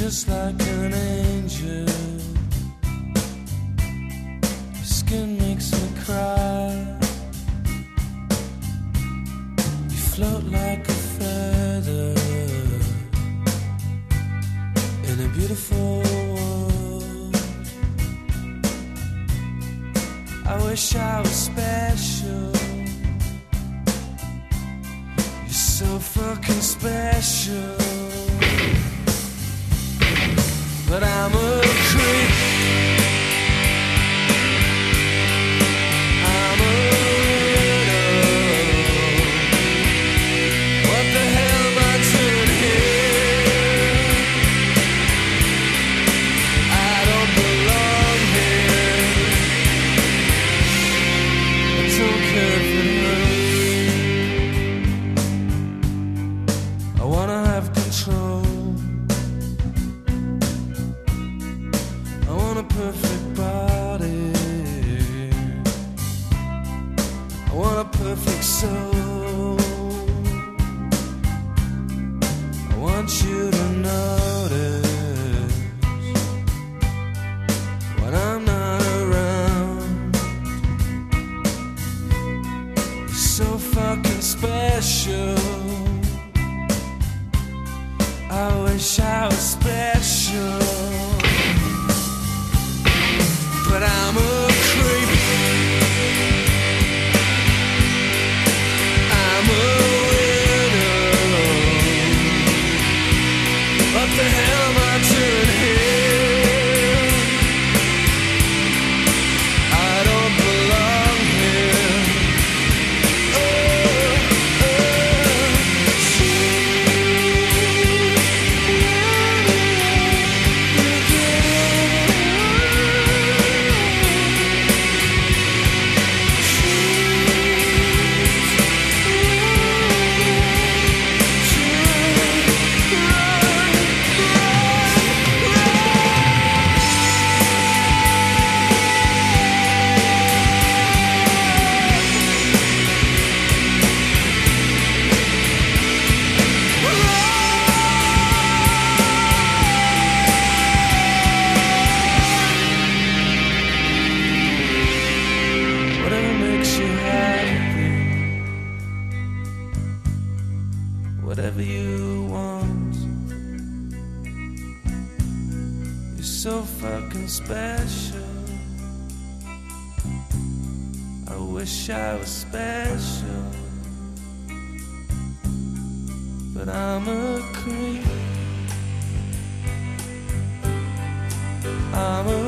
just like an angel. Your skin makes me cry. You float like a feather in a beautiful world. I wish I was special. You're so fucking special. But I'm a creep. I'm a widow. What the hell am I doing here? I don't belong here. I don't care if it hurts. I wanna have control. A perfect body. I want a perfect soul. I want you to notice when I'm not around. You're so fucking special. I wish I was special. But I'm a creep. I'm a widow. What the hell am I doing here? I don't belong here. Whatever you want. You're so fucking special. I wish I was special. But I'm a creep. I'm a